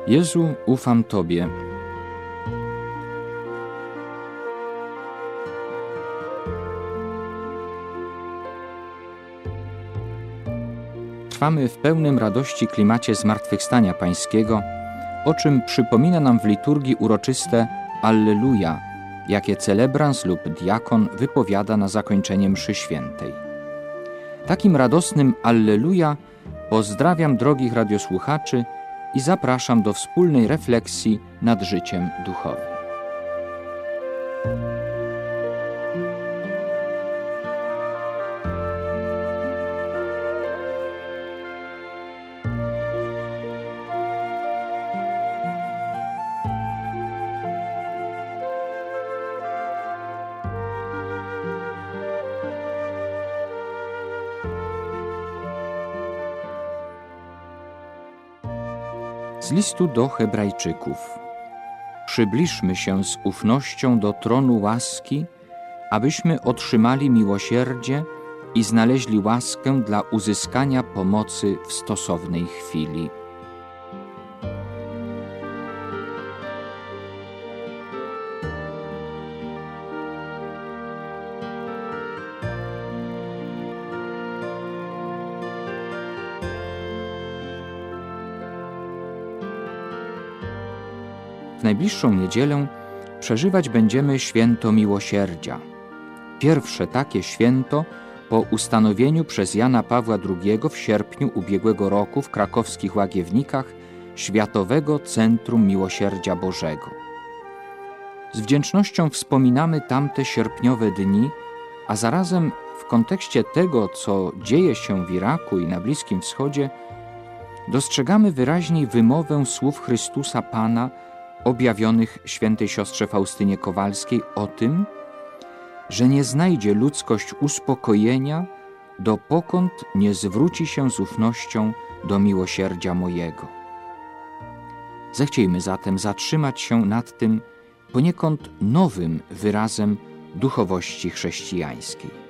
Jezu, ufam Tobie. Trwamy w pełnym radości klimacie zmartwychwstania Pańskiego, o czym przypomina nam w liturgii uroczyste Alleluja, jakie celebrans lub diakon wypowiada na zakończenie mszy świętej. Takim radosnym Alleluja pozdrawiam drogich radiosłuchaczy i zapraszam do wspólnej refleksji nad życiem duchowym. Z listu do Hebrajczyków. Przybliżmy się z ufnością do tronu łaski, abyśmy otrzymali miłosierdzie i znaleźli łaskę dla uzyskania pomocy w stosownej chwili. W najbliższą niedzielę przeżywać będziemy święto miłosierdzia. Pierwsze takie święto po ustanowieniu przez Jana Pawła II w sierpniu ubiegłego roku w krakowskich Łagiewnikach Światowego Centrum Miłosierdzia Bożego. Z wdzięcznością wspominamy tamte sierpniowe dni, a zarazem w kontekście tego, co dzieje się w Iraku i na Bliskim Wschodzie, dostrzegamy wyraźniej wymowę słów Chrystusa Pana objawionych świętej siostrze Faustynie Kowalskiej o tym, że nie znajdzie ludzkość uspokojenia, dopokąd nie zwróci się z ufnością do miłosierdzia mojego. Zechciejmy zatem zatrzymać się nad tym poniekąd nowym wyrazem duchowości chrześcijańskiej.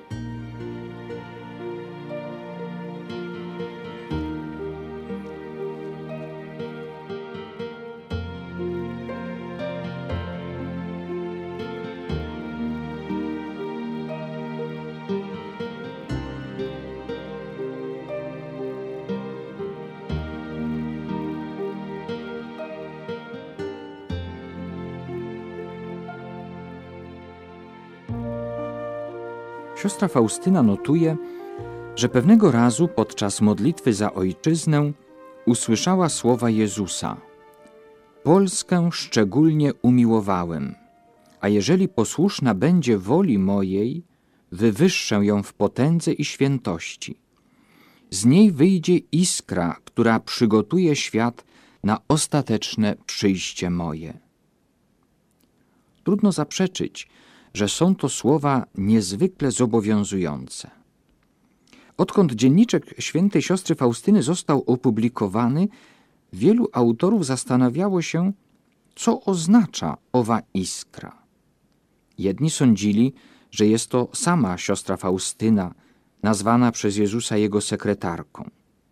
Siostra Faustyna notuje, że pewnego razu podczas modlitwy za ojczyznę usłyszała słowa Jezusa: Polskę szczególnie umiłowałem, a jeżeli posłuszna będzie woli mojej, wywyższę ją w potędze i świętości. Z niej wyjdzie iskra, która przygotuje świat na ostateczne przyjście moje. Trudno zaprzeczyć, że są to słowa niezwykle zobowiązujące. Odkąd dzienniczek świętej siostry Faustyny został opublikowany, wielu autorów zastanawiało się, co oznacza owa iskra. Jedni sądzili, że jest to sama siostra Faustyna, nazwana przez Jezusa jego sekretarką.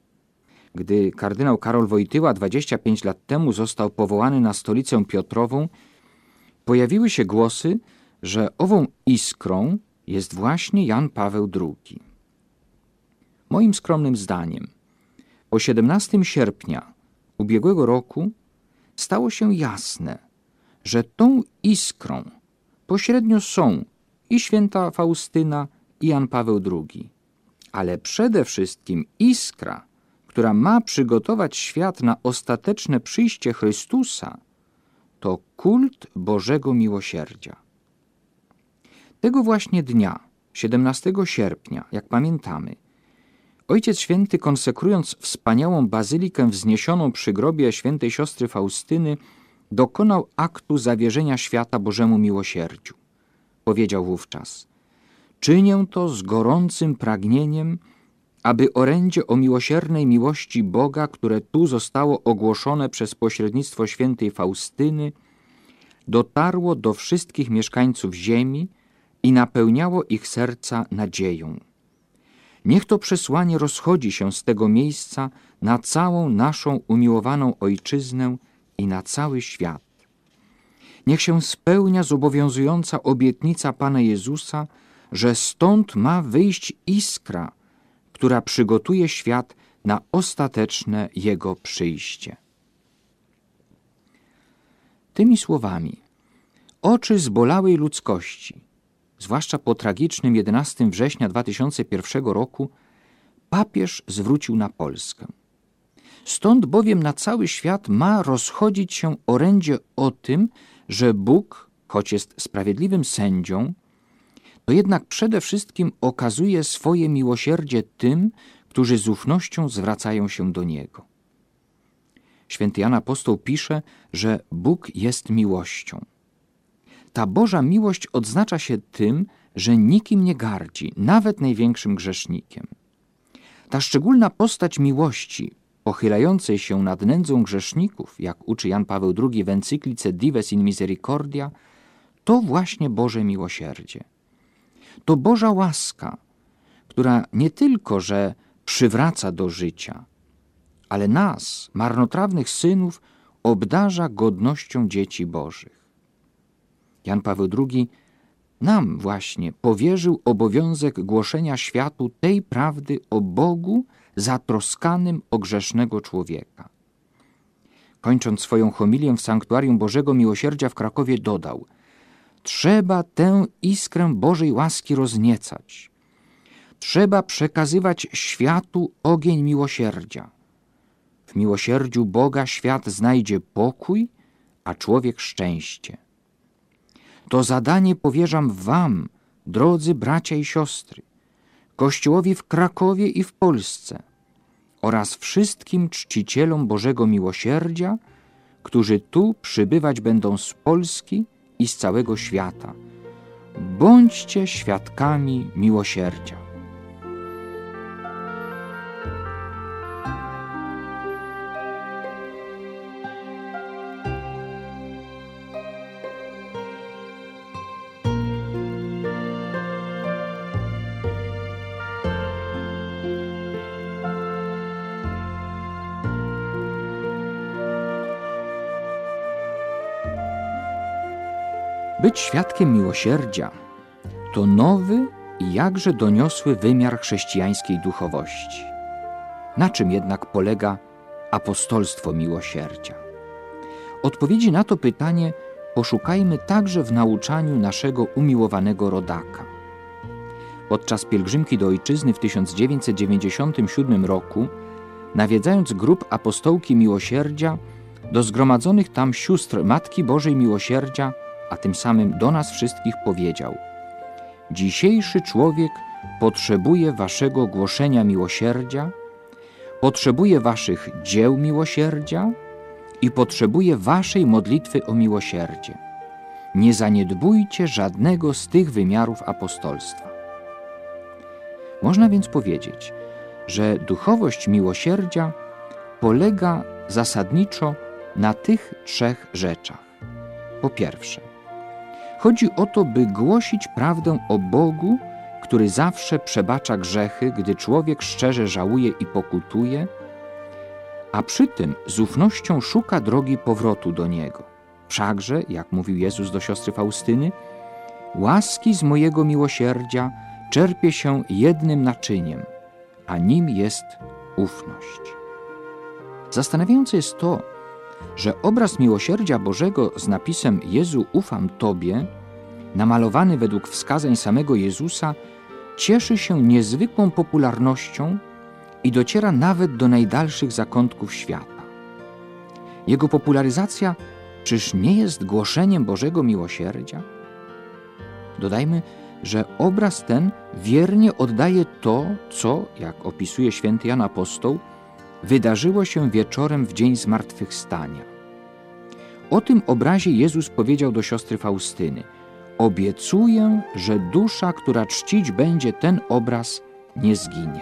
Gdy kardynał Karol Wojtyła 25 lat temu został powołany na stolicę Piotrową, pojawiły się głosy, że ową iskrą jest właśnie Jan Paweł II. Moim skromnym zdaniem, po 17 sierpnia ubiegłego roku stało się jasne, że tą iskrą pośrednio są i święta Faustyna, i Jan Paweł II, ale przede wszystkim iskra, która ma przygotować świat na ostateczne przyjście Chrystusa, to kult Bożego Miłosierdzia. Tego właśnie dnia, 17 sierpnia, jak pamiętamy, Ojciec Święty, konsekrując wspaniałą bazylikę wzniesioną przy grobie świętej siostry Faustyny, dokonał aktu zawierzenia świata Bożemu Miłosierdziu. Powiedział wówczas: czynię to z gorącym pragnieniem, aby orędzie o miłosiernej miłości Boga, które tu zostało ogłoszone przez pośrednictwo świętej Faustyny, dotarło do wszystkich mieszkańców ziemi i napełniało ich serca nadzieją. Niech to przesłanie rozchodzi się z tego miejsca na całą naszą umiłowaną ojczyznę i na cały świat. Niech się spełnia zobowiązująca obietnica Pana Jezusa, że stąd ma wyjść iskra, która przygotuje świat na ostateczne Jego przyjście. Tymi słowami oczy zbolałej ludzkości, zwłaszcza po tragicznym 11 września 2001 roku, papież zwrócił na Polskę. Stąd bowiem na cały świat ma rozchodzić się orędzie o tym, że Bóg, choć jest sprawiedliwym sędzią, to jednak przede wszystkim okazuje swoje miłosierdzie tym, którzy z ufnością zwracają się do Niego. Święty Jan Apostoł pisze, że Bóg jest miłością. Ta Boża miłość odznacza się tym, że nikim nie gardzi, nawet największym grzesznikiem. Ta szczególna postać miłości, pochylającej się nad nędzą grzeszników, jak uczy Jan Paweł II w encyklice Dives in Misericordia, to właśnie Boże miłosierdzie. To Boża łaska, która nie tylko, że przywraca do życia, ale nas, marnotrawnych synów, obdarza godnością dzieci Bożych. Jan Paweł II nam właśnie powierzył obowiązek głoszenia światu tej prawdy o Bogu zatroskanym o grzesznego człowieka. Kończąc swoją homilię w Sanktuarium Bożego Miłosierdzia w Krakowie dodał: trzeba tę iskrę Bożej łaski rozniecać. Trzeba przekazywać światu ogień miłosierdzia. W miłosierdziu Boga świat znajdzie pokój, a człowiek szczęście. To zadanie powierzam wam, drodzy bracia i siostry, Kościołowi w Krakowie i w Polsce oraz wszystkim czcicielom Bożego Miłosierdzia, którzy tu przybywać będą z Polski i z całego świata. Bądźcie świadkami miłosierdzia. Być świadkiem miłosierdzia to nowy i jakże doniosły wymiar chrześcijańskiej duchowości. Na czym jednak polega apostolstwo miłosierdzia? Odpowiedzi na to pytanie poszukajmy także w nauczaniu naszego umiłowanego rodaka. Podczas pielgrzymki do ojczyzny w 1997 roku, nawiedzając grób apostołki miłosierdzia, do zgromadzonych tam sióstr Matki Bożej Miłosierdzia, a tym samym do nas wszystkich powiedział: dzisiejszy człowiek potrzebuje waszego głoszenia miłosierdzia, potrzebuje waszych dzieł miłosierdzia i potrzebuje waszej modlitwy o miłosierdzie. Nie zaniedbujcie żadnego z tych wymiarów apostolstwa. Można więc powiedzieć, że duchowość miłosierdzia polega zasadniczo na tych trzech rzeczach. Po pierwsze, chodzi o to, by głosić prawdę o Bogu, który zawsze przebacza grzechy, gdy człowiek szczerze żałuje i pokutuje, a przy tym z ufnością szuka drogi powrotu do Niego. Wszakże, jak mówił Jezus do siostry Faustyny, łaski z mojego miłosierdzia czerpie się jednym naczyniem, a nim jest ufność. Zastanawiające jest to, że obraz miłosierdzia Bożego z napisem Jezu, ufam Tobie, namalowany według wskazań samego Jezusa, cieszy się niezwykłą popularnością i dociera nawet do najdalszych zakątków świata. Jego popularyzacja czyż nie jest głoszeniem Bożego miłosierdzia? Dodajmy, że obraz ten wiernie oddaje to, co, jak opisuje święty Jan Apostoł, wydarzyło się wieczorem w dzień zmartwychwstania. O tym obrazie Jezus powiedział do siostry Faustyny: obiecuję, że dusza, która czcić będzie ten obraz, nie zginie.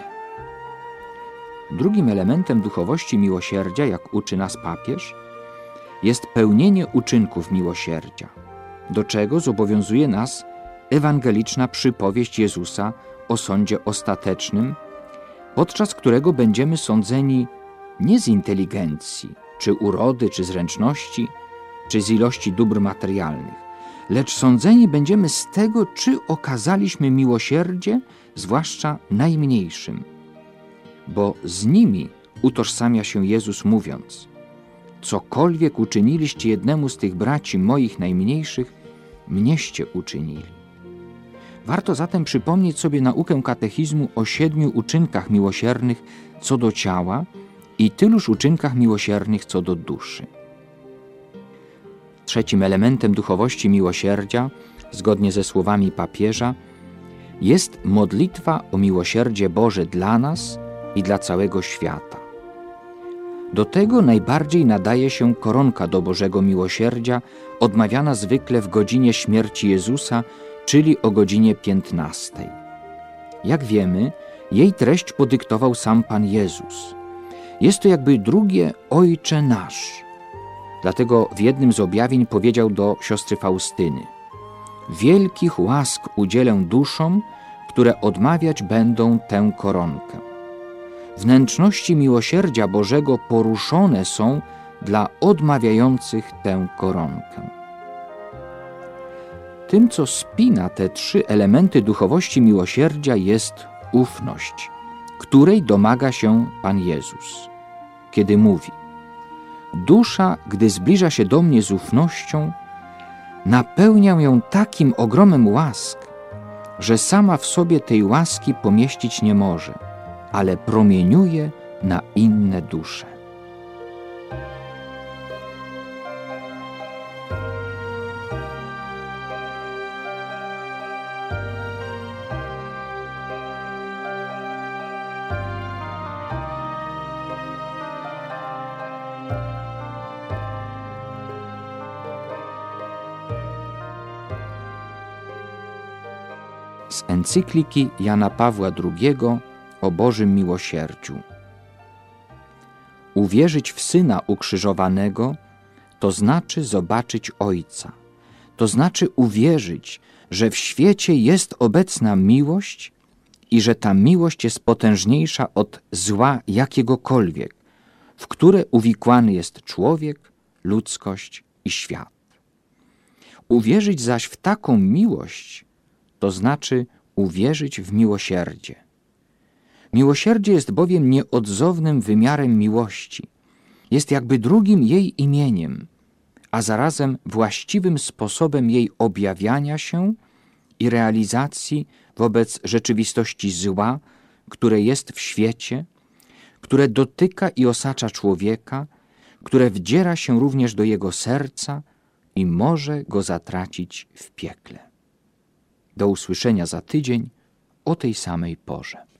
Drugim elementem duchowości miłosierdzia, jak uczy nas papież, jest pełnienie uczynków miłosierdzia, do czego zobowiązuje nas ewangeliczna przypowieść Jezusa o sądzie ostatecznym, podczas którego będziemy sądzeni nie z inteligencji, czy urody, czy zręczności, czy z ilości dóbr materialnych, lecz sądzeni będziemy z tego, czy okazaliśmy miłosierdzie, zwłaszcza najmniejszym. Bo z nimi utożsamia się Jezus, mówiąc: cokolwiek uczyniliście jednemu z tych braci moich najmniejszych, mnieście uczynili. Warto zatem przypomnieć sobie naukę katechizmu o 7 uczynkach miłosiernych co do ciała i tyluż uczynkach miłosiernych co do duszy. Trzecim elementem duchowości miłosierdzia, zgodnie ze słowami papieża, jest modlitwa o miłosierdzie Boże dla nas i dla całego świata. Do tego najbardziej nadaje się koronka do Bożego miłosierdzia, odmawiana zwykle w godzinie śmierci Jezusa, czyli o godzinie 15. Jak wiemy, jej treść podyktował sam Pan Jezus. Jest to jakby drugie Ojcze nasz. Dlatego w jednym z objawień powiedział do siostry Faustyny: wielkich łask udzielę duszom, które odmawiać będą tę koronkę. Wnętrzności miłosierdzia Bożego poruszone są dla odmawiających tę koronkę. Tym, co spina te 3 elementy duchowości miłosierdzia, jest ufność, której domaga się Pan Jezus, kiedy mówi: dusza, gdy zbliża się do mnie z ufnością, napełniam ją takim ogromem łask, że sama w sobie tej łaski pomieścić nie może, ale promieniuje na inne dusze. Z encykliki Jana Pawła II o Bożym miłosierdziu. Uwierzyć w Syna ukrzyżowanego to znaczy zobaczyć Ojca. To znaczy uwierzyć, że w świecie jest obecna miłość i że ta miłość jest potężniejsza od zła jakiegokolwiek, w które uwikłany jest człowiek, ludzkość i świat. Uwierzyć zaś w taką miłość to znaczy uwierzyć w miłosierdzie. Miłosierdzie jest bowiem nieodzownym wymiarem miłości. Jest jakby drugim jej imieniem, a zarazem właściwym sposobem jej objawiania się i realizacji wobec rzeczywistości zła, które jest w świecie, które dotyka i osacza człowieka, które wdziera się również do jego serca i może go zatracić w piekle. Do usłyszenia za tydzień o tej samej porze.